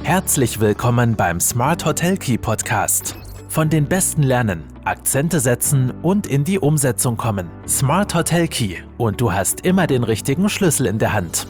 Herzlich willkommen beim Smart Hotel Key Podcast. Von den Besten lernen, Akzente setzen und in die Umsetzung kommen. Smart Hotel Key und du hast immer den richtigen Schlüssel in der Hand.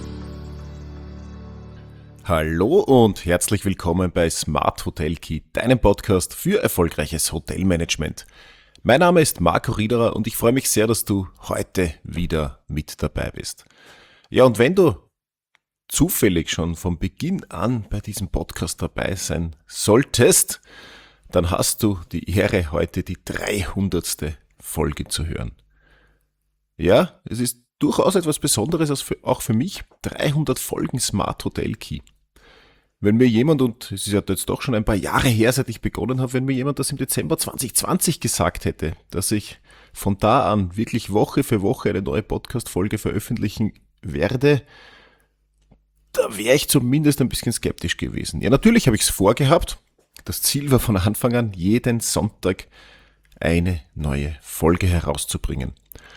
Hallo und herzlich willkommen bei Smart Hotel Key, deinem Podcast für erfolgreiches Hotelmanagement. Mein Name ist Marco Riederer und ich freue mich sehr, dass du heute wieder mit dabei bist. Ja, und wenn du zufällig schon von Beginn an bei diesem Podcast dabei sein solltest, dann hast du die Ehre, heute die 300. Folge zu hören. Ja, es ist durchaus etwas Besonderes, auch für mich, 300 Folgen Smart Hotel Key. Wenn mir jemand, und es ist ja jetzt doch schon ein paar Jahre her, seit ich begonnen habe, wenn mir jemand das im Dezember 2020 gesagt hätte, dass ich von da an wirklich Woche für Woche eine neue Podcast-Folge veröffentlichen werde, da wäre ich zumindest ein bisschen skeptisch gewesen. Ja, natürlich habe ich es vorgehabt. Das Ziel war von Anfang an, jeden Sonntag eine neue Folge herauszubringen.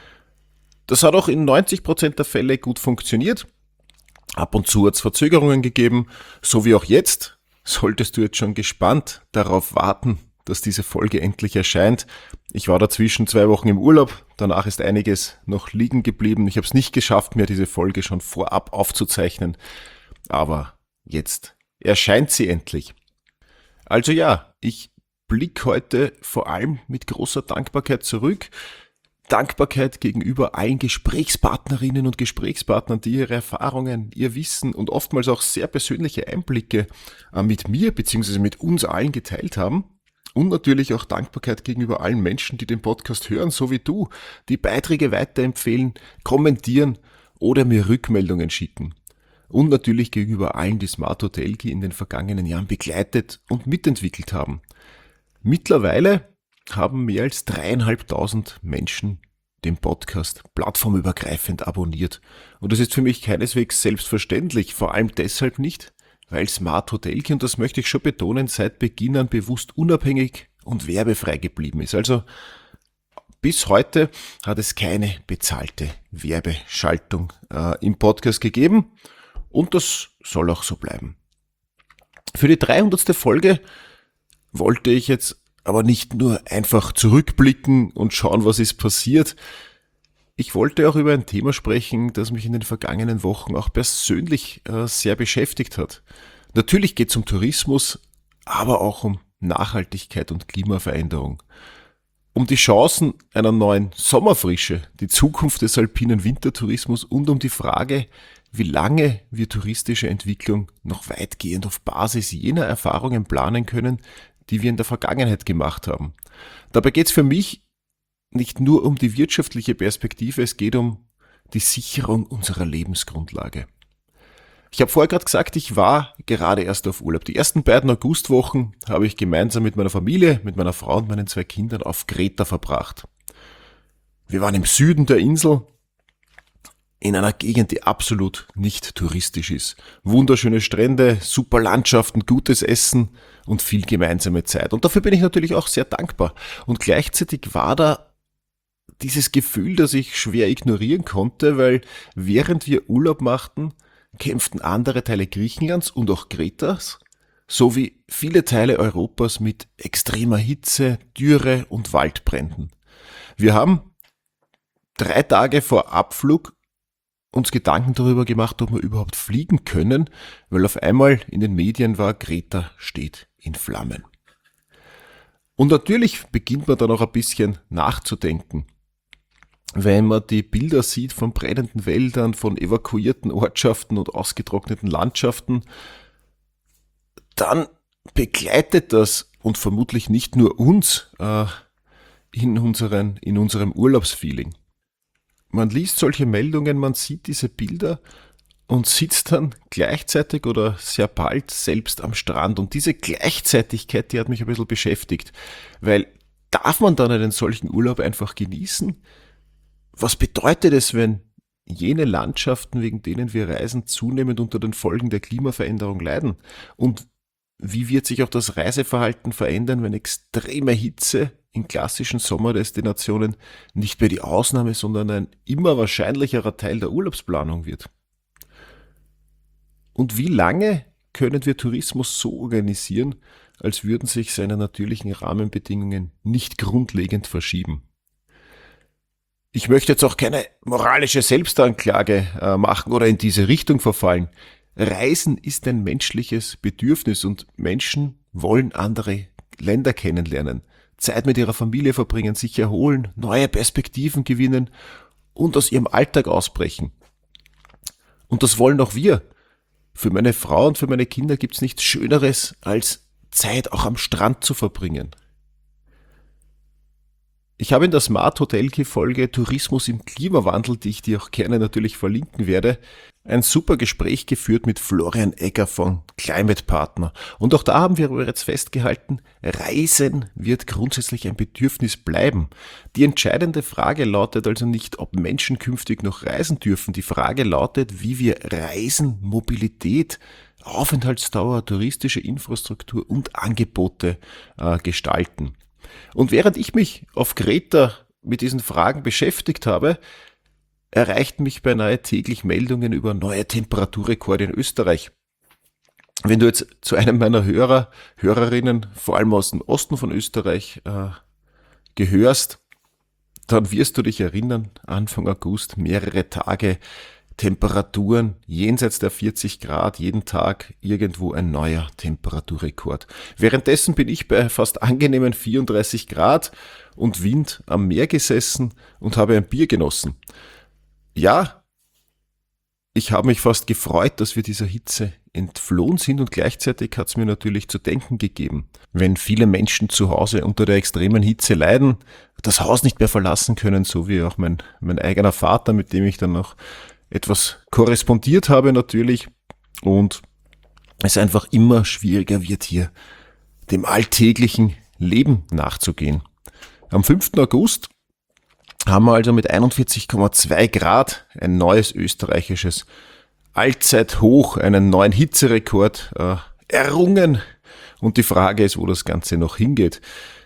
Das hat auch in 90% der Fälle gut funktioniert. Ab und zu hat es Verzögerungen gegeben, so wie auch jetzt. Solltest du jetzt schon gespannt darauf warten, dass diese Folge endlich erscheint. Ich war dazwischen 2 Wochen im Urlaub, danach ist einiges noch liegen geblieben. Ich habe es nicht geschafft, mir diese Folge schon vorab aufzuzeichnen, aber jetzt erscheint sie endlich. Also ja, ich blicke heute vor allem mit großer Dankbarkeit zurück. Dankbarkeit gegenüber allen Gesprächspartnerinnen und Gesprächspartnern, die ihre Erfahrungen, ihr Wissen und oftmals auch sehr persönliche Einblicke mit mir bzw. mit uns allen geteilt haben. Und natürlich auch Dankbarkeit gegenüber allen Menschen, die den Podcast hören, so wie du, die Beiträge weiterempfehlen, kommentieren oder mir Rückmeldungen schicken. Und natürlich gegenüber allen, die Smart Hotel Key in den vergangenen Jahren begleitet und mitentwickelt haben. Mittlerweile haben mehr als 3.500 Menschen den Podcast plattformübergreifend abonniert. Und das ist für mich keineswegs selbstverständlich, vor allem deshalb nicht, weil Smart Hotel Key, und das möchte ich schon betonen, seit Beginn an bewusst unabhängig und werbefrei geblieben ist. Also bis heute hat es keine bezahlte Werbeschaltung im Podcast gegeben und das soll auch so bleiben. Für die 300. Folge wollte ich jetzt aber nicht nur einfach zurückblicken und schauen, was ist passiert. Ich wollte auch über ein Thema sprechen, das mich in den vergangenen Wochen auch persönlich sehr beschäftigt hat. Natürlich geht es um Tourismus, aber auch um Nachhaltigkeit und Klimaveränderung. Um die Chancen einer neuen Sommerfrische, die Zukunft des alpinen Wintertourismus und um die Frage, wie lange wir touristische Entwicklung noch weitgehend auf Basis jener Erfahrungen planen können, die wir in der Vergangenheit gemacht haben. Dabei geht es für mich nicht nur um die wirtschaftliche Perspektive, es geht um die Sicherung unserer Lebensgrundlage. Ich habe vorher gerade gesagt, ich war gerade erst auf Urlaub. Die ersten beiden Augustwochen habe ich gemeinsam mit meiner Familie, mit meiner Frau und meinen 2 Kindern auf Kreta verbracht. Wir waren im Süden der Insel, in einer Gegend, die absolut nicht touristisch ist. Wunderschöne Strände, super Landschaften, gutes Essen und viel gemeinsame Zeit. Und dafür bin ich natürlich auch sehr dankbar. Und gleichzeitig war da dieses Gefühl, das ich schwer ignorieren konnte, weil während wir Urlaub machten, kämpften andere Teile Griechenlands und auch Kretas sowie viele Teile Europas mit extremer Hitze, Dürre und Waldbränden. Wir haben 3 Tage vor Abflug uns Gedanken darüber gemacht, ob wir überhaupt fliegen können, weil auf einmal in den Medien war, Kreta steht in Flammen. Und natürlich beginnt man dann auch ein bisschen nachzudenken. Wenn man die Bilder sieht von brennenden Wäldern, von evakuierten Ortschaften und ausgetrockneten Landschaften, dann begleitet das und vermutlich nicht nur uns in unserem Urlaubsfeeling. Man liest solche Meldungen, man sieht diese Bilder und sitzt dann gleichzeitig oder sehr bald selbst am Strand. Und diese Gleichzeitigkeit, die hat mich ein bisschen beschäftigt, weil darf man dann einen solchen Urlaub einfach genießen? Was bedeutet es, wenn jene Landschaften, wegen denen wir reisen, zunehmend unter den Folgen der Klimaveränderung leiden? Und wie wird sich auch das Reiseverhalten verändern, wenn extreme Hitze in klassischen Sommerdestinationen nicht mehr die Ausnahme, sondern ein immer wahrscheinlicherer Teil der Urlaubsplanung wird? Und wie lange können wir Tourismus so organisieren, als würden sich seine natürlichen Rahmenbedingungen nicht grundlegend verschieben. Ich möchte jetzt auch keine moralische Selbstanklage machen oder in diese Richtung verfallen. Reisen ist ein menschliches Bedürfnis und Menschen wollen andere Länder kennenlernen, Zeit mit ihrer Familie verbringen, sich erholen, neue Perspektiven gewinnen und aus ihrem Alltag ausbrechen. Und das wollen auch wir. Für meine Frau und für meine Kinder gibt's nichts Schöneres, als Zeit auch am Strand zu verbringen. Ich habe in der Smart Hotel Key Folge Tourismus im Klimawandel, die ich dir auch gerne natürlich verlinken werde, ein super Gespräch geführt mit Florian Egger von Climate Partner. Und auch da haben wir bereits festgehalten, Reisen wird grundsätzlich ein Bedürfnis bleiben. Die entscheidende Frage lautet also nicht, ob Menschen künftig noch reisen dürfen. Die Frage lautet, wie wir Reisen, Mobilität, Aufenthaltsdauer, touristische Infrastruktur und Angebote gestalten. Und während ich mich auf Kreta mit diesen Fragen beschäftigt habe, erreichten mich beinahe täglich Meldungen über neue Temperaturrekorde in Österreich. Wenn du jetzt zu einem meiner Hörerinnen, vor allem aus dem Osten von Österreich, gehörst, dann wirst du dich erinnern, Anfang August mehrere Tage Temperaturen jenseits der 40 Grad, jeden Tag irgendwo ein neuer Temperaturrekord. Währenddessen bin ich bei fast angenehmen 34 Grad und Wind am Meer gesessen und habe ein Bier genossen. Ja, ich habe mich fast gefreut, dass wir dieser Hitze entflohen sind und gleichzeitig hat es mir natürlich zu denken gegeben. Wenn viele Menschen zu Hause unter der extremen Hitze leiden, das Haus nicht mehr verlassen können, so wie auch mein eigener Vater, mit dem ich dann noch etwas korrespondiert habe natürlich und es einfach immer schwieriger wird, hier dem alltäglichen Leben nachzugehen. Am 5. August haben wir also mit 41,2 Grad ein neues österreichisches Allzeithoch, einen neuen Hitzerekord errungen und die Frage ist, wo das Ganze noch hingeht.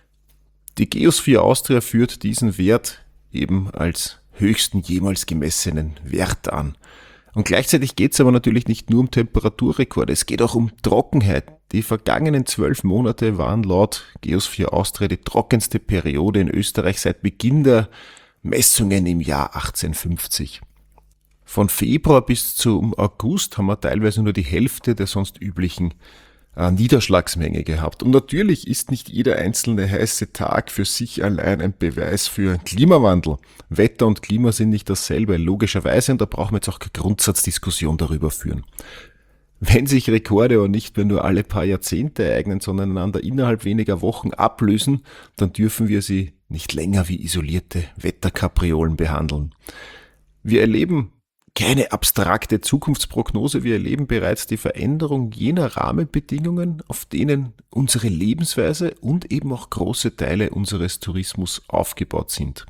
Die Geosphere Austria führt diesen Wert eben als höchsten jemals gemessenen Wert an. Und gleichzeitig geht es aber natürlich nicht nur um Temperaturrekorde, es geht auch um Trockenheit. Die vergangenen 12 Monate waren laut Geosphere Austria die trockenste Periode in Österreich seit Beginn der Messungen im Jahr 1850. Von Februar bis zum August haben wir teilweise nur die Hälfte der sonst üblichen Niederschlagsmenge gehabt. Und natürlich ist nicht jeder einzelne heiße Tag für sich allein ein Beweis für Klimawandel. Wetter und Klima sind nicht dasselbe, logischerweise, und da brauchen wir jetzt auch keine Grundsatzdiskussion darüber führen. Wenn sich Rekorde aber nicht mehr nur alle paar Jahrzehnte ereignen, sondern einander innerhalb weniger Wochen ablösen, dann dürfen wir sie nicht länger wie isolierte Wetterkapriolen behandeln. Wir erleben keine abstrakte Zukunftsprognose, wir erleben bereits die Veränderung jener Rahmenbedingungen, auf denen unsere Lebensweise und eben auch große Teile unseres Tourismus aufgebaut sind.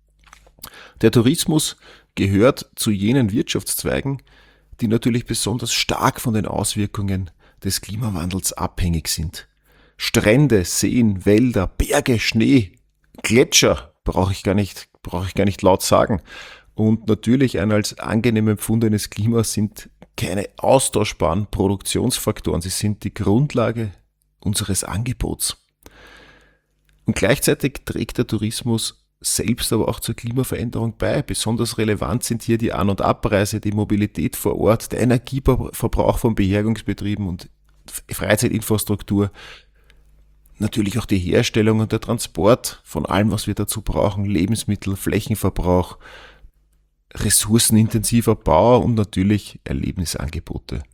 Der Tourismus gehört zu jenen Wirtschaftszweigen, die natürlich besonders stark von den Auswirkungen des Klimawandels abhängig sind. Strände, Seen, Wälder, Berge, Schnee, Gletscher, brauche ich gar nicht laut sagen. Und natürlich ein als angenehm empfundenes Klima sind keine austauschbaren Produktionsfaktoren. Sie sind die Grundlage unseres Angebots. Und gleichzeitig trägt der Tourismus selbst aber auch zur Klimaveränderung bei. Besonders relevant sind hier die An- und Abreise, die Mobilität vor Ort, der Energieverbrauch von Beherbergungsbetrieben und Freizeitinfrastruktur. Natürlich auch die Herstellung und der Transport von allem, was wir dazu brauchen, Lebensmittel, Flächenverbrauch, ressourcenintensiver Bau und natürlich Erlebnisangebote.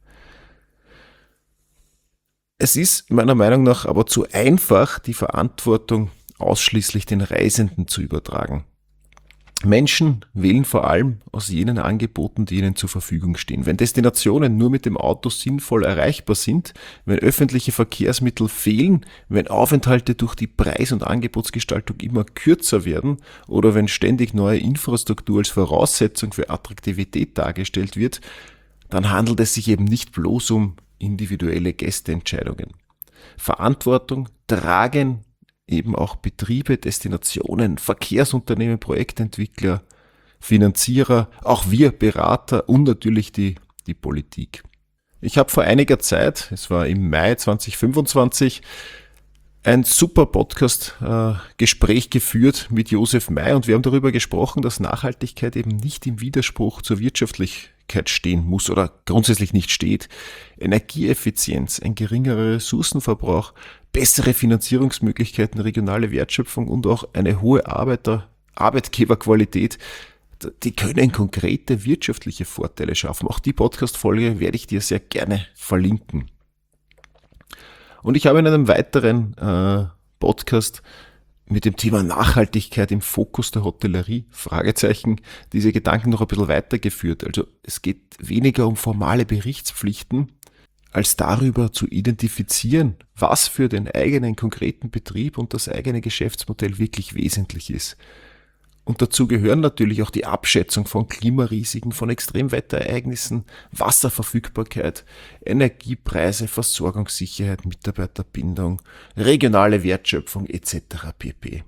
Es ist meiner Meinung nach aber zu einfach, die Verantwortung ausschließlich den Reisenden zu übertragen. Menschen wählen vor allem aus jenen Angeboten, die ihnen zur Verfügung stehen. Wenn Destinationen nur mit dem Auto sinnvoll erreichbar sind, wenn öffentliche Verkehrsmittel fehlen, wenn Aufenthalte durch die Preis- und Angebotsgestaltung immer kürzer werden oder wenn ständig neue Infrastruktur als Voraussetzung für Attraktivität dargestellt wird, dann handelt es sich eben nicht bloß um individuelle Gästeentscheidungen. Verantwortung tragen eben auch Betriebe, Destinationen, Verkehrsunternehmen, Projektentwickler, Finanzierer, auch wir Berater und natürlich die Politik. Ich habe vor einiger Zeit, es war im Mai 2025, ein super Podcast-Gespräch geführt mit Josef May und wir haben darüber gesprochen, dass Nachhaltigkeit eben nicht im Widerspruch zur Wirtschaftlichkeit stehen muss oder grundsätzlich nicht steht. Energieeffizienz, ein geringerer Ressourcenverbrauch, bessere Finanzierungsmöglichkeiten, regionale Wertschöpfung und auch eine hohe Arbeitgeberqualität, die können konkrete wirtschaftliche Vorteile schaffen. Auch die Podcast-Folge werde ich dir sehr gerne verlinken. Und ich habe in einem weiteren Podcast mit dem Thema Nachhaltigkeit im Fokus der Hotellerie, Fragezeichen, diese Gedanken noch ein bisschen weitergeführt. Also es geht weniger um formale Berichtspflichten, als darüber zu identifizieren, was für den eigenen konkreten Betrieb und das eigene Geschäftsmodell wirklich wesentlich ist. Und dazu gehören natürlich auch die Abschätzung von Klimarisiken, von Extremwetterereignissen, Wasserverfügbarkeit, Energiepreise, Versorgungssicherheit, Mitarbeiterbindung, regionale Wertschöpfung etc. pp.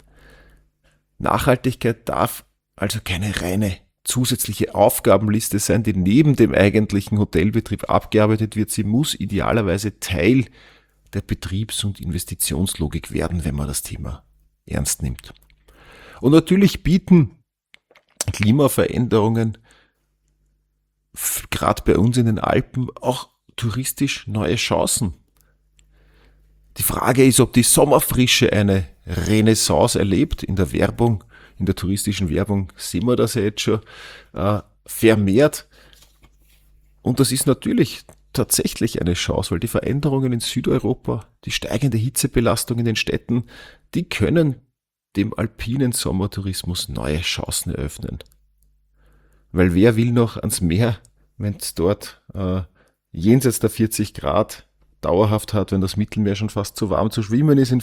Nachhaltigkeit darf also keine reine zusätzliche Aufgabenliste sein, die neben dem eigentlichen Hotelbetrieb abgearbeitet wird. Sie muss idealerweise Teil der Betriebs- und Investitionslogik werden, wenn man das Thema ernst nimmt. Und natürlich bieten Klimaveränderungen, gerade bei uns in den Alpen, auch touristisch neue Chancen. Die Frage ist, ob die Sommerfrische eine Renaissance erlebt. In der Werbung, in der touristischen Werbung sehen wir das ja jetzt schon vermehrt. Und das ist natürlich tatsächlich eine Chance, weil die Veränderungen in Südeuropa, die steigende Hitzebelastung in den Städten, die können dem alpinen Sommertourismus neue Chancen eröffnen. Weil wer will noch ans Meer, wenn es dort jenseits der 40 Grad dauerhaft hat, wenn das Mittelmeer schon fast zu warm zu schwimmen ist in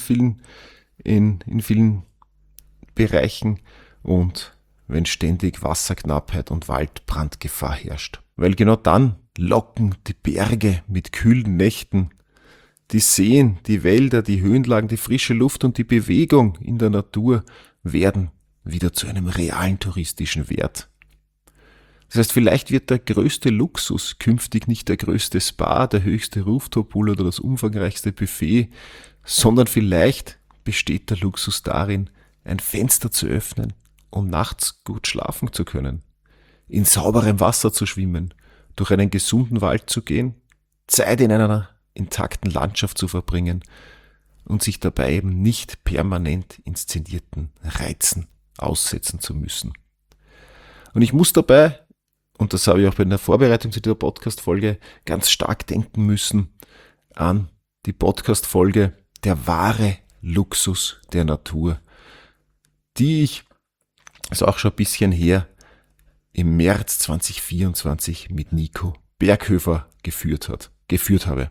vielen Bereichen und wenn ständig Wasserknappheit und Waldbrandgefahr herrscht. Weil genau dann locken die Berge mit kühlen Nächten, die Seen, die Wälder, die Höhenlagen, die frische Luft und die Bewegung in der Natur werden wieder zu einem realen touristischen Wert. Das heißt, vielleicht wird der größte Luxus künftig nicht der größte Spa, der höchste Rooftop-Pool oder das umfangreichste Buffet, sondern vielleicht besteht der Luxus darin, ein Fenster zu öffnen, um nachts gut schlafen zu können, in sauberem Wasser zu schwimmen, durch einen gesunden Wald zu gehen, Zeit in einer intakten Landschaft zu verbringen und sich dabei eben nicht permanent inszenierten Reizen aussetzen zu müssen. Und ich muss dabei, und das habe ich auch bei der Vorbereitung zu dieser Podcast-Folge ganz stark denken müssen, an die Podcast-Folge Der wahre Luxus der Natur, die ich, also auch schon ein bisschen her, im März 2024 mit Nico Berghöfer geführt habe.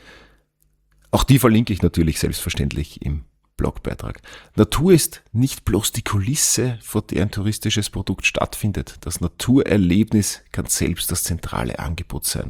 Auch die verlinke ich natürlich selbstverständlich im Blogbeitrag. Natur ist nicht bloß die Kulisse, vor der ein touristisches Produkt stattfindet. Das Naturerlebnis kann selbst das zentrale Angebot sein.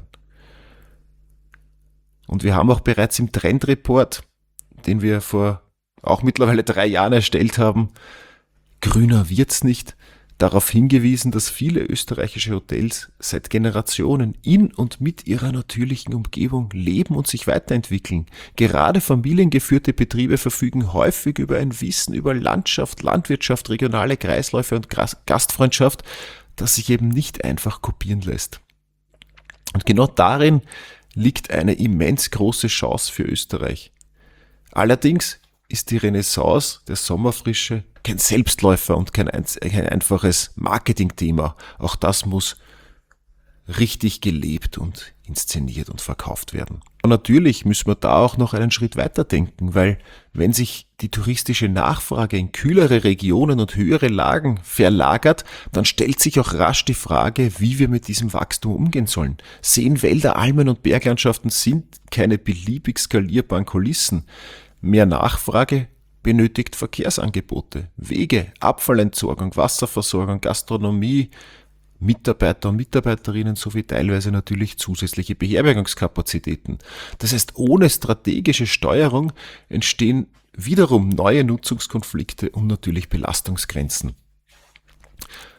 Und wir haben auch bereits im Trendreport, den wir vor auch mittlerweile 3 Jahren erstellt haben, grüner wird's nicht, darauf hingewiesen, dass viele österreichische Hotels seit Generationen in und mit ihrer natürlichen Umgebung leben und sich weiterentwickeln. Gerade familiengeführte Betriebe verfügen häufig über ein Wissen über Landschaft, Landwirtschaft, regionale Kreisläufe und Gastfreundschaft, das sich eben nicht einfach kopieren lässt. Und genau darin liegt eine immens große Chance für Österreich. Allerdings ist die Renaissance der Sommerfrische kein Selbstläufer und kein einfaches Marketingthema. Auch das muss richtig gelebt und inszeniert und verkauft werden. Und natürlich müssen wir da auch noch einen Schritt weiter denken, weil wenn sich die touristische Nachfrage in kühlere Regionen und höhere Lagen verlagert, dann stellt sich auch rasch die Frage, wie wir mit diesem Wachstum umgehen sollen. Seen, Wälder, Almen und Berglandschaften sind keine beliebig skalierbaren Kulissen. Mehr Nachfrage benötigt Verkehrsangebote, Wege, Abfallentsorgung, Wasserversorgung, Gastronomie, Mitarbeiter und Mitarbeiterinnen sowie teilweise natürlich zusätzliche Beherbergungskapazitäten. Das heißt, ohne strategische Steuerung entstehen wiederum neue Nutzungskonflikte und natürlich Belastungsgrenzen.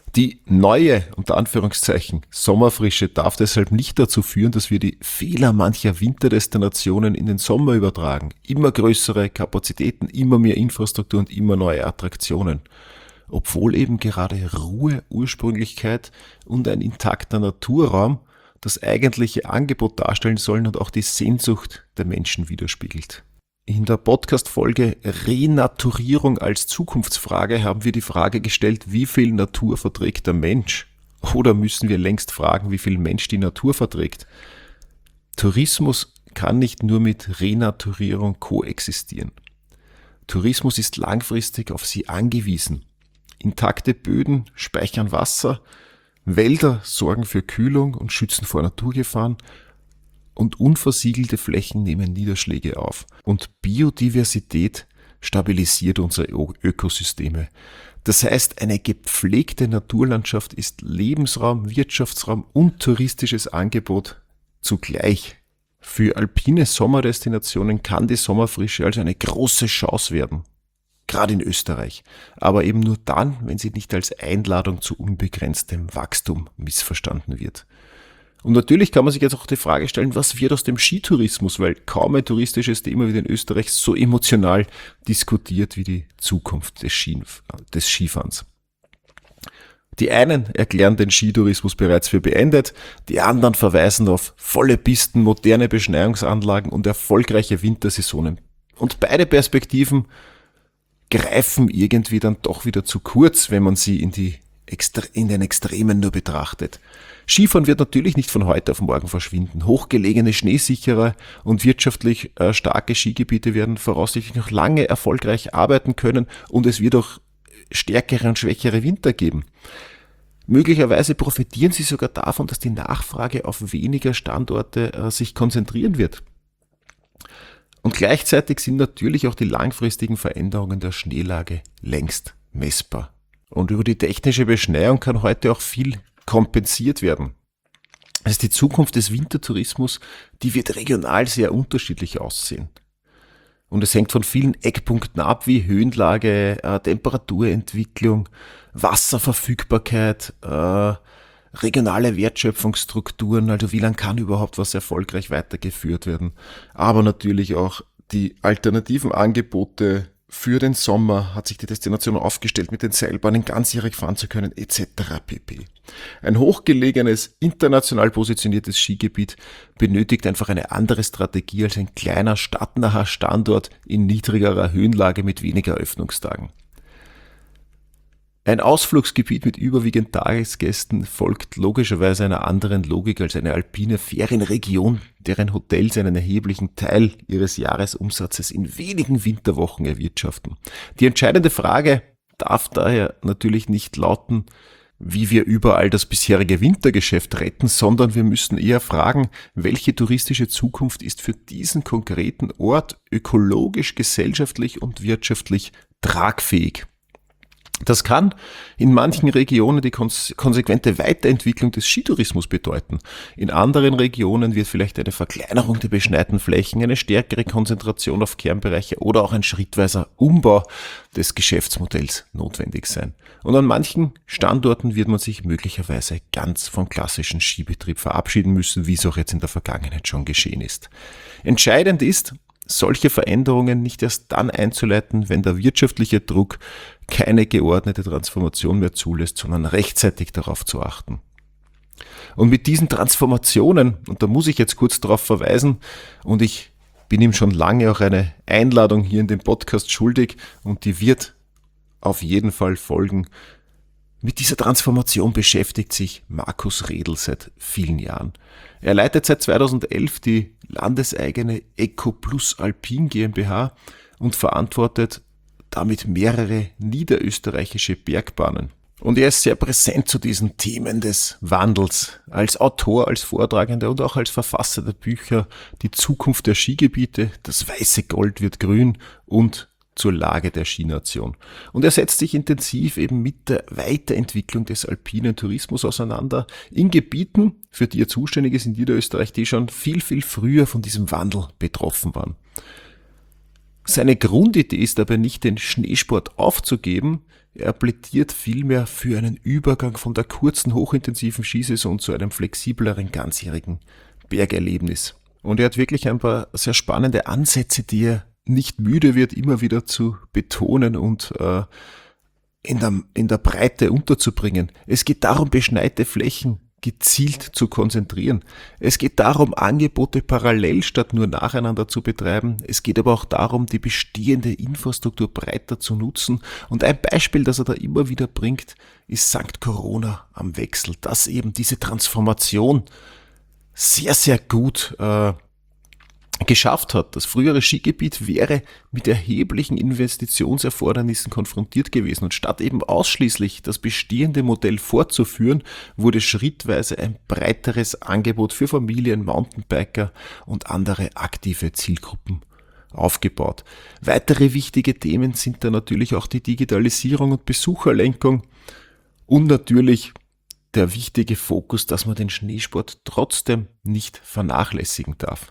Die neue, unter Anführungszeichen, Sommerfrische darf deshalb nicht dazu führen, dass wir die Fehler mancher Winterdestinationen in den Sommer übertragen. Immer größere Kapazitäten, immer mehr Infrastruktur und immer neue Attraktionen. Obwohl eben gerade Ruhe, Ursprünglichkeit und ein intakter Naturraum das eigentliche Angebot darstellen sollen und auch die Sehnsucht der Menschen widerspiegelt. In der Podcast-Folge Renaturierung als Zukunftsfrage haben wir die Frage gestellt, wie viel Natur verträgt der Mensch? Oder müssen wir längst fragen, wie viel Mensch die Natur verträgt? Tourismus kann nicht nur mit Renaturierung koexistieren. Tourismus ist langfristig auf sie angewiesen. Intakte Böden speichern Wasser, Wälder sorgen für Kühlung und schützen vor Naturgefahren und unversiegelte Flächen nehmen Niederschläge auf. Und Biodiversität stabilisiert unsere Ökosysteme. Das heißt, eine gepflegte Naturlandschaft ist Lebensraum, Wirtschaftsraum und touristisches Angebot zugleich. Für alpine Sommerdestinationen kann die Sommerfrische als eine große Chance werden. Gerade in Österreich. Aber eben nur dann, wenn sie nicht als Einladung zu unbegrenztem Wachstum missverstanden wird. Und natürlich kann man sich jetzt auch die Frage stellen, was wird aus dem Skitourismus, weil kaum ein touristisches Thema wird in Österreich so emotional diskutiert wie die Zukunft des Skifahrens. Die einen erklären den Skitourismus bereits für beendet, die anderen verweisen auf volle Pisten, moderne Beschneiungsanlagen und erfolgreiche Wintersaisonen. Und beide Perspektiven greifen irgendwie dann doch wieder zu kurz, wenn man sie in den Extremen nur betrachtet. Skifahren wird natürlich nicht von heute auf morgen verschwinden. Hochgelegene, schneesichere und wirtschaftlich starke Skigebiete werden voraussichtlich noch lange erfolgreich arbeiten können und es wird auch stärkere und schwächere Winter geben. Möglicherweise profitieren sie sogar davon, dass die Nachfrage auf weniger Standorte sich konzentrieren wird. Und gleichzeitig sind natürlich auch die langfristigen Veränderungen der Schneelage längst messbar. Und über die technische Beschneiung kann heute auch viel kompensiert werden. Also die Zukunft des Wintertourismus, die wird regional sehr unterschiedlich aussehen. Und es hängt von vielen Eckpunkten ab, wie Höhenlage, Temperaturentwicklung, Wasserverfügbarkeit, regionale Wertschöpfungsstrukturen, also wie lange kann überhaupt was erfolgreich weitergeführt werden. Aber natürlich auch die alternativen Angebote. Für den Sommer hat sich die Destination aufgestellt, mit den Seilbahnen ganzjährig fahren zu können, etc. pp. Ein hochgelegenes, international positioniertes Skigebiet benötigt einfach eine andere Strategie als ein kleiner, stadtnaher Standort in niedrigerer Höhenlage mit weniger Öffnungstagen. Ein Ausflugsgebiet mit überwiegend Tagesgästen folgt logischerweise einer anderen Logik als eine alpine Ferienregion, deren Hotels einen erheblichen Teil ihres Jahresumsatzes in wenigen Winterwochen erwirtschaften. Die entscheidende Frage darf daher natürlich nicht lauten, wie wir überall das bisherige Wintergeschäft retten, sondern wir müssen eher fragen, welche touristische Zukunft ist für diesen konkreten Ort ökologisch, gesellschaftlich und wirtschaftlich tragfähig. Das kann in manchen Regionen die konsequente Weiterentwicklung des Skitourismus bedeuten. In anderen Regionen wird vielleicht eine Verkleinerung der beschneiten Flächen, eine stärkere Konzentration auf Kernbereiche oder auch ein schrittweiser Umbau des Geschäftsmodells notwendig sein. Und an manchen Standorten wird man sich möglicherweise ganz vom klassischen Skibetrieb verabschieden müssen, wie es auch jetzt in der Vergangenheit schon geschehen ist. Entscheidend ist, solche Veränderungen nicht erst dann einzuleiten, wenn der wirtschaftliche Druck keine geordnete Transformation mehr zulässt, sondern rechtzeitig darauf zu achten. Und mit diesen Transformationen, und da muss ich jetzt kurz darauf verweisen, und ich bin ihm schon lange auch eine Einladung hier in den Podcast schuldig, und die wird auf jeden Fall folgen. Mit dieser Transformation beschäftigt sich Markus Redl seit vielen Jahren. Er leitet seit 2011 die landeseigene EcoPlus Alpin GmbH und verantwortet damit mehrere niederösterreichische Bergbahnen. Und er ist sehr präsent zu diesen Themen des Wandels, als Autor, als Vortragender und auch als Verfasser der Bücher Die Zukunft der Skigebiete, das weiße Gold wird grün und zur Lage der Skination. Und er setzt sich intensiv eben mit der Weiterentwicklung des alpinen Tourismus auseinander in Gebieten, für die er zuständig ist in Niederösterreich, die schon viel, viel früher von diesem Wandel betroffen waren. Seine Grundidee ist aber nicht, den Schneesport aufzugeben. Er plädiert vielmehr für einen Übergang von der kurzen, hochintensiven Skisaison zu einem flexibleren, ganzjährigen Bergerlebnis. Und er hat wirklich ein paar sehr spannende Ansätze, die er nicht müde wird, immer wieder zu betonen und in der Breite unterzubringen. Es geht darum, beschneite Flächen gezielt zu konzentrieren. Es geht darum, Angebote parallel statt nur nacheinander zu betreiben. Es geht aber auch darum, die bestehende Infrastruktur breiter zu nutzen. Und ein Beispiel, das er da immer wieder bringt, ist St. Corona am Wechsel, dass eben diese Transformation sehr, sehr gut geschafft hat. Das frühere Skigebiet wäre mit erheblichen Investitionserfordernissen konfrontiert gewesen und statt eben ausschließlich das bestehende Modell fortzuführen, wurde schrittweise ein breiteres Angebot für Familien, Mountainbiker und andere aktive Zielgruppen aufgebaut. Weitere wichtige Themen sind da natürlich auch die Digitalisierung und Besucherlenkung und natürlich der wichtige Fokus, dass man den Schneesport trotzdem nicht vernachlässigen darf.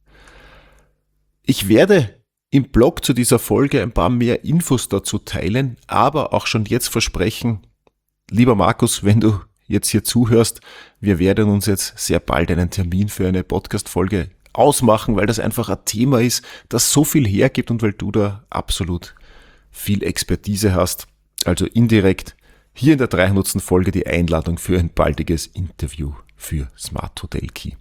Ich werde im Blog zu dieser Folge ein paar mehr Infos dazu teilen, aber auch schon jetzt versprechen, lieber Markus, wenn du jetzt hier zuhörst, wir werden uns jetzt sehr bald einen Termin für eine Podcast-Folge ausmachen, weil das einfach ein Thema ist, das so viel hergibt und weil du da absolut viel Expertise hast. Also indirekt hier in der 300. Folge die Einladung für ein baldiges Interview für Smart Hotel Key.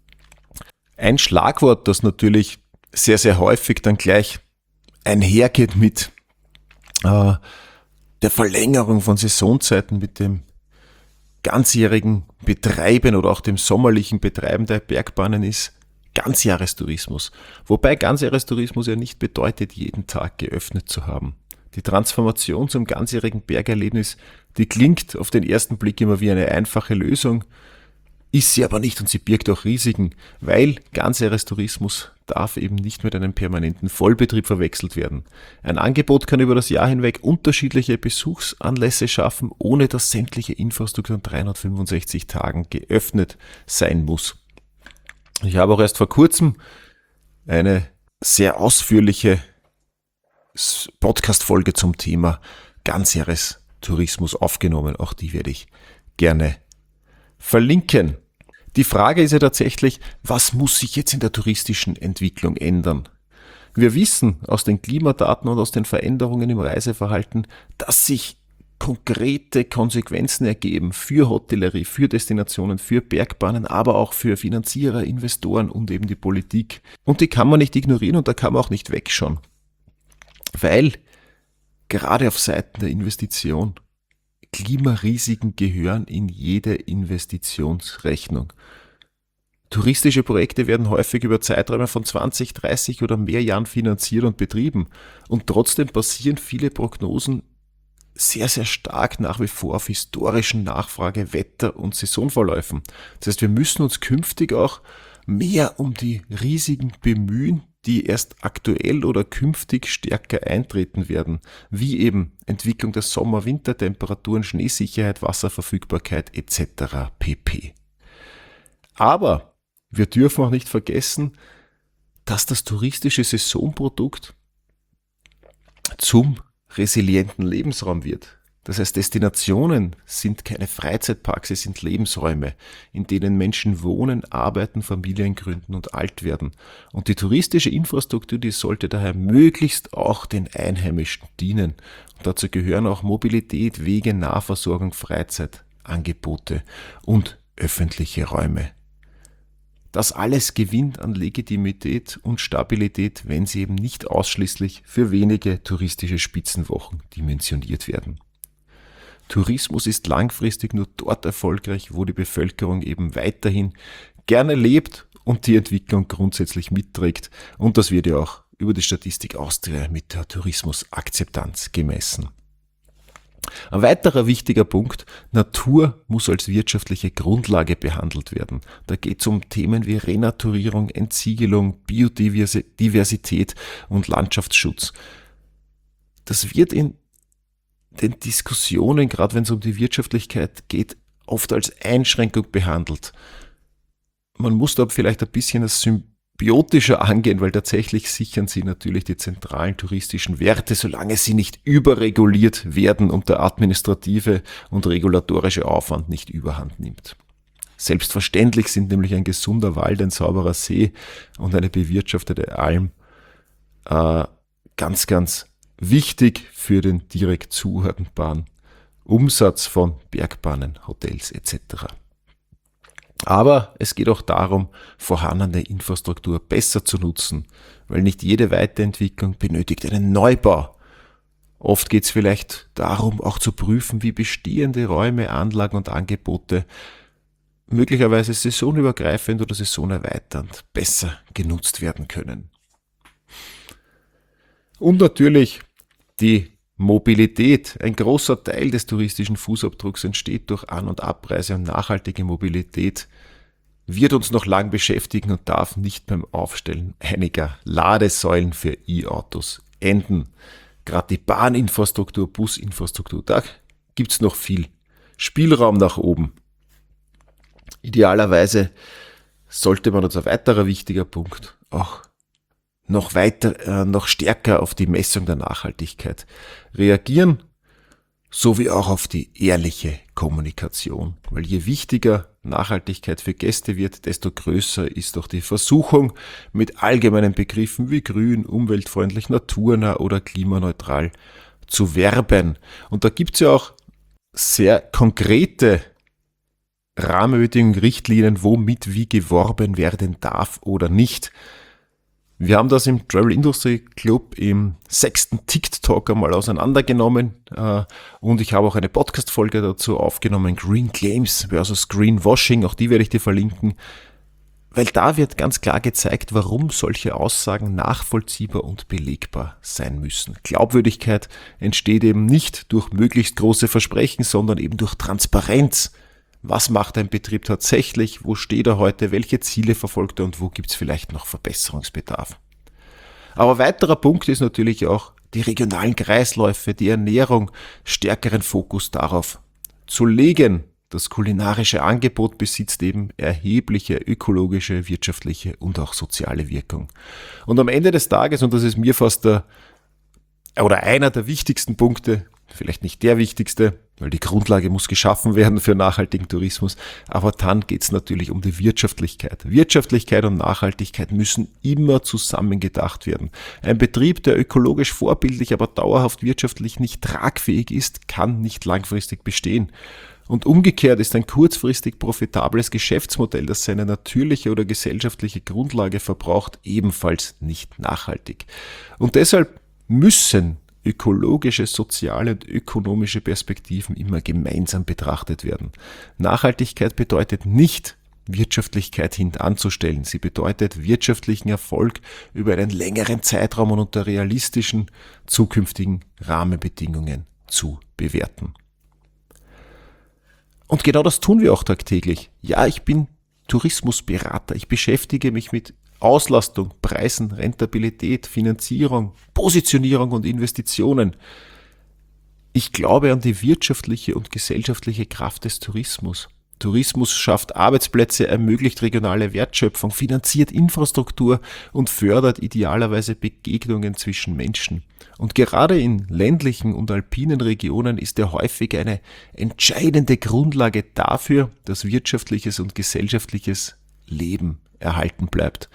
Ein Schlagwort, das natürlich sehr, sehr häufig dann gleich einhergeht mit der Verlängerung von Saisonzeiten, mit dem ganzjährigen Betreiben oder auch dem sommerlichen Betreiben der Bergbahnen ist Ganzjahrestourismus. Wobei Ganzjahrestourismus ja nicht bedeutet, jeden Tag geöffnet zu haben. Die Transformation zum ganzjährigen Bergerlebnis, die klingt auf den ersten Blick immer wie eine einfache Lösung, ist sie aber nicht und sie birgt auch Risiken, weil Ganzjahrestourismus darf eben nicht mit einem permanenten Vollbetrieb verwechselt werden. Ein Angebot kann über das Jahr hinweg unterschiedliche Besuchsanlässe schaffen, ohne dass sämtliche Infrastruktur an 365 Tagen geöffnet sein muss. Ich habe auch erst vor kurzem eine sehr ausführliche Podcast-Folge zum Thema Ganzjahrestourismus aufgenommen. Auch die werde ich gerne verlinken. Die Frage ist ja tatsächlich, was muss sich jetzt in der touristischen Entwicklung ändern? Wir wissen aus den Klimadaten und aus den Veränderungen im Reiseverhalten, dass sich konkrete Konsequenzen ergeben für Hotellerie, für Destinationen, für Bergbahnen, aber auch für Finanzierer, Investoren und eben die Politik. Und die kann man nicht ignorieren und da kann man auch nicht wegschauen. Weil gerade auf Seiten der Investition Klimarisiken gehören in jede Investitionsrechnung. Touristische Projekte werden häufig über Zeiträume von 20, 30 oder mehr Jahren finanziert und betrieben. Und trotzdem basieren viele Prognosen sehr, sehr stark nach wie vor auf historischen Nachfrage-, Wetter- und Saisonverläufen. Das heißt, wir müssen uns künftig auch mehr um die Risiken bemühen, die erst aktuell oder künftig stärker eintreten werden, wie eben Entwicklung der Sommer-Wintertemperaturen, Schneesicherheit, Wasserverfügbarkeit etc. pp. Aber wir dürfen auch nicht vergessen, dass das touristische Saisonprodukt zum resilienten Lebensraum wird. Das heißt, Destinationen sind keine Freizeitparks, sie sind Lebensräume, in denen Menschen wohnen, arbeiten, Familien gründen und alt werden. Und die touristische Infrastruktur, die sollte daher möglichst auch den Einheimischen dienen. Und dazu gehören auch Mobilität, Wege, Nahversorgung, Freizeitangebote und öffentliche Räume. Das alles gewinnt an Legitimität und Stabilität, wenn sie eben nicht ausschließlich für wenige touristische Spitzenwochen dimensioniert werden. Tourismus ist langfristig nur dort erfolgreich, wo die Bevölkerung eben weiterhin gerne lebt und die Entwicklung grundsätzlich mitträgt. Und das wird ja auch über die Statistik Austria mit der Tourismusakzeptanz gemessen. Ein weiterer wichtiger Punkt, Natur muss als wirtschaftliche Grundlage behandelt werden. Da geht es um Themen wie Renaturierung, Entsiegelung, Biodiversität und Landschaftsschutz. Das wird in den Diskussionen, gerade wenn es um die Wirtschaftlichkeit geht, oft als Einschränkung behandelt. Man muss da vielleicht ein bisschen das biotischer angehen, weil tatsächlich sichern sie natürlich die zentralen touristischen Werte, solange sie nicht überreguliert werden und der administrative und regulatorische Aufwand nicht überhand nimmt. Selbstverständlich sind nämlich ein gesunder Wald, ein sauberer See und eine bewirtschaftete Alm ganz, ganz wichtig für den direkt zuordnbaren Umsatz von Bergbahnen, Hotels etc. Aber es geht auch darum, vorhandene Infrastruktur besser zu nutzen, weil nicht jede Weiterentwicklung benötigt einen Neubau. Oft geht es vielleicht darum, auch zu prüfen, wie bestehende Räume, Anlagen und Angebote möglicherweise saisonübergreifend oder saisonerweiternd besser genutzt werden können. Und natürlich die Mobilität. Ein großer Teil des touristischen Fußabdrucks entsteht durch An- und Abreise und nachhaltige Mobilität wird uns noch lang beschäftigen und darf nicht beim Aufstellen einiger Ladesäulen für E-Autos enden. Gerade die Bahninfrastruktur, Businfrastruktur, da gibt es noch viel Spielraum nach oben. Idealerweise sollte man, als ein weiterer wichtiger Punkt, auch noch stärker auf die Messung der Nachhaltigkeit reagieren, sowie auch auf die ehrliche Kommunikation. Weil je wichtiger Nachhaltigkeit für Gäste wird, desto größer ist auch die Versuchung, mit allgemeinen Begriffen wie grün, umweltfreundlich, naturnah oder klimaneutral zu werben. Und da gibt's ja auch sehr konkrete Rahmenbedingungen, Richtlinien, womit wie geworben werden darf oder nicht. Wir haben das im Travel Industry Club im 6. TikTok einmal auseinandergenommen und ich habe auch eine Podcast-Folge dazu aufgenommen, Green Claims versus Greenwashing, auch die werde ich dir verlinken, weil da wird ganz klar gezeigt, warum solche Aussagen nachvollziehbar und belegbar sein müssen. Glaubwürdigkeit entsteht eben nicht durch möglichst große Versprechen, sondern eben durch Transparenz. Was macht ein Betrieb tatsächlich? Wo steht er heute? Welche Ziele verfolgt er? Und wo gibt es vielleicht noch Verbesserungsbedarf? Aber weiterer Punkt ist natürlich auch die regionalen Kreisläufe, die Ernährung, stärkeren Fokus darauf zu legen. Das kulinarische Angebot besitzt eben erhebliche ökologische, wirtschaftliche und auch soziale Wirkung. Und am Ende des Tages, und das ist mir fast einer der wichtigsten Punkte, vielleicht nicht der wichtigste, weil die Grundlage muss geschaffen werden für nachhaltigen Tourismus, aber dann geht es natürlich um die Wirtschaftlichkeit. Wirtschaftlichkeit und Nachhaltigkeit müssen immer zusammen gedacht werden. Ein Betrieb, der ökologisch vorbildlich, aber dauerhaft wirtschaftlich nicht tragfähig ist, kann nicht langfristig bestehen. Und umgekehrt ist ein kurzfristig profitables Geschäftsmodell, das seine natürliche oder gesellschaftliche Grundlage verbraucht, ebenfalls nicht nachhaltig. Und deshalb müssen ökologische, soziale und ökonomische Perspektiven immer gemeinsam betrachtet werden. Nachhaltigkeit bedeutet nicht, Wirtschaftlichkeit hintanzustellen. Sie bedeutet, wirtschaftlichen Erfolg über einen längeren Zeitraum und unter realistischen zukünftigen Rahmenbedingungen zu bewerten. Und genau das tun wir auch tagtäglich. Ja, ich bin Tourismusberater. Ich beschäftige mich mit Auslastung, Preisen, Rentabilität, Finanzierung, Positionierung und Investitionen. Ich glaube an die wirtschaftliche und gesellschaftliche Kraft des Tourismus. Tourismus schafft Arbeitsplätze, ermöglicht regionale Wertschöpfung, finanziert Infrastruktur und fördert idealerweise Begegnungen zwischen Menschen. Und gerade in ländlichen und alpinen Regionen ist er häufig eine entscheidende Grundlage dafür, dass wirtschaftliches und gesellschaftliches Leben erhalten bleibt.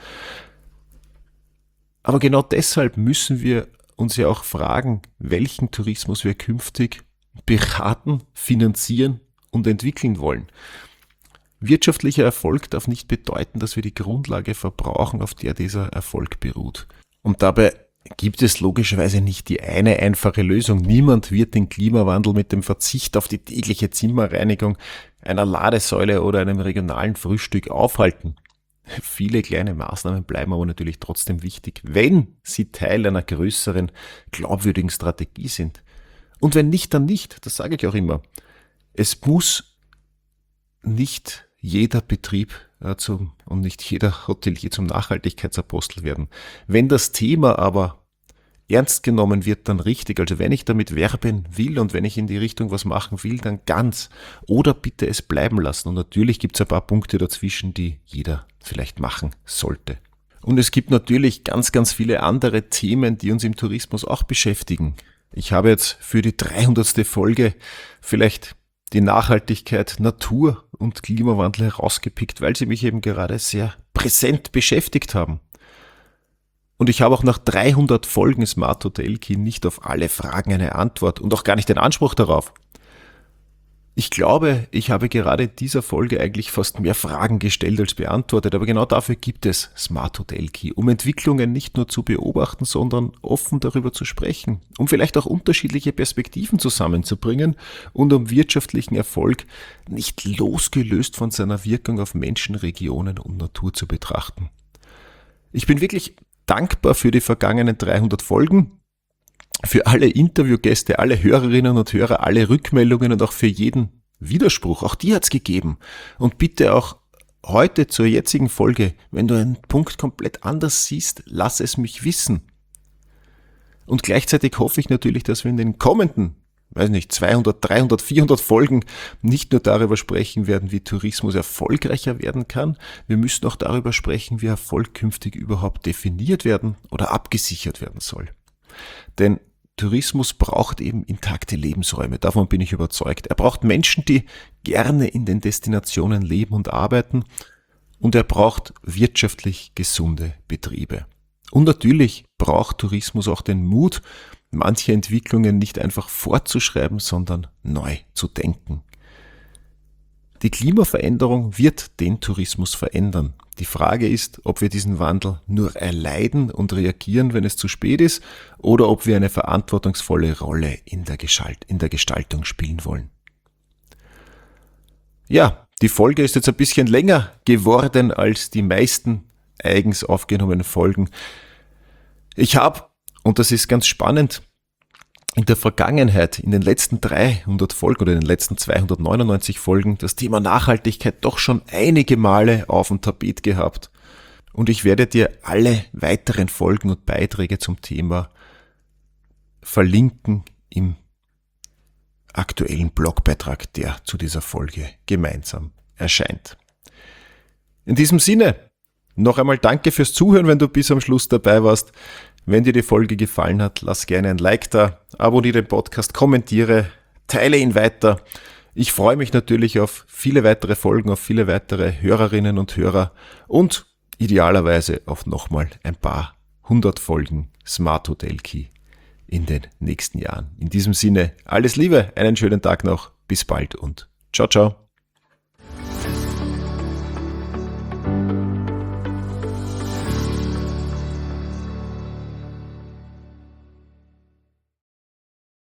Aber genau deshalb müssen wir uns ja auch fragen, welchen Tourismus wir künftig beraten, finanzieren und entwickeln wollen. Wirtschaftlicher Erfolg darf nicht bedeuten, dass wir die Grundlage verbrauchen, auf der dieser Erfolg beruht. Und dabei gibt es logischerweise nicht die eine einfache Lösung. Niemand wird den Klimawandel mit dem Verzicht auf die tägliche Zimmerreinigung, einer Ladesäule oder einem regionalen Frühstück aufhalten. Viele kleine Maßnahmen bleiben aber natürlich trotzdem wichtig, wenn sie Teil einer größeren, glaubwürdigen Strategie sind. Und wenn nicht, dann nicht. Das sage ich auch immer. Es muss nicht jeder Betrieb und nicht jeder Hotelier zum Nachhaltigkeitsapostel werden. Wenn das Thema aber ernst genommen wird, dann richtig. Also wenn ich damit werben will und wenn ich in die Richtung was machen will, dann ganz. Oder bitte es bleiben lassen. Und natürlich gibt es ein paar Punkte dazwischen, die jeder vielleicht machen sollte. Und es gibt natürlich ganz, ganz viele andere Themen, die uns im Tourismus auch beschäftigen. Ich habe jetzt für die 300. Folge vielleicht die Nachhaltigkeit, Natur und Klimawandel herausgepickt, weil sie mich eben gerade sehr präsent beschäftigt haben. Und ich habe auch nach 300 Folgen Smart Hotel Key nicht auf alle Fragen eine Antwort und auch gar nicht den Anspruch darauf. Ich glaube, ich habe gerade in dieser Folge eigentlich fast mehr Fragen gestellt als beantwortet, aber genau dafür gibt es Smart Hotel Key, um Entwicklungen nicht nur zu beobachten, sondern offen darüber zu sprechen, um vielleicht auch unterschiedliche Perspektiven zusammenzubringen und um wirtschaftlichen Erfolg nicht losgelöst von seiner Wirkung auf Menschen, Regionen und Natur zu betrachten. Ich bin wirklich dankbar für die vergangenen 300 Folgen, für alle Interviewgäste, alle Hörerinnen und Hörer, alle Rückmeldungen und auch für jeden Widerspruch. Auch die hat's gegeben. Und bitte auch heute zur jetzigen Folge, wenn du einen Punkt komplett anders siehst, lass es mich wissen. Und gleichzeitig hoffe ich natürlich, dass wir in den kommenden, 200, 300, 400 Folgen nicht nur darüber sprechen werden, wie Tourismus erfolgreicher werden kann. Wir müssen auch darüber sprechen, wie Erfolg künftig überhaupt definiert werden oder abgesichert werden soll. Denn Tourismus braucht eben intakte Lebensräume, davon bin ich überzeugt. Er braucht Menschen, die gerne in den Destinationen leben und arbeiten, und er braucht wirtschaftlich gesunde Betriebe. Und natürlich braucht Tourismus auch den Mut, manche Entwicklungen nicht einfach fortzuschreiben, sondern neu zu denken. Die Klimaveränderung wird den Tourismus verändern. Die Frage ist, ob wir diesen Wandel nur erleiden und reagieren, wenn es zu spät ist, oder ob wir eine verantwortungsvolle Rolle in der Gestaltung spielen wollen. Ja, die Folge ist jetzt ein bisschen länger geworden als die meisten eigens aufgenommenen Folgen. Ich habe, und das ist ganz spannend, in der Vergangenheit, in den letzten 300 Folgen oder in den letzten 299 Folgen, das Thema Nachhaltigkeit doch schon einige Male auf dem Tapet gehabt. Und ich werde dir alle weiteren Folgen und Beiträge zum Thema verlinken im aktuellen Blogbeitrag, der zu dieser Folge gemeinsam erscheint. In diesem Sinne, noch einmal danke fürs Zuhören, wenn du bis am Schluss dabei warst. Wenn dir die Folge gefallen hat, lass gerne ein Like da, abonniere den Podcast, kommentiere, teile ihn weiter. Ich freue mich natürlich auf viele weitere Folgen, auf viele weitere Hörerinnen und Hörer und idealerweise auf nochmal ein paar 100 Folgen Smart Hotel Key in den nächsten Jahren. In diesem Sinne, alles Liebe, einen schönen Tag noch, bis bald und ciao, ciao.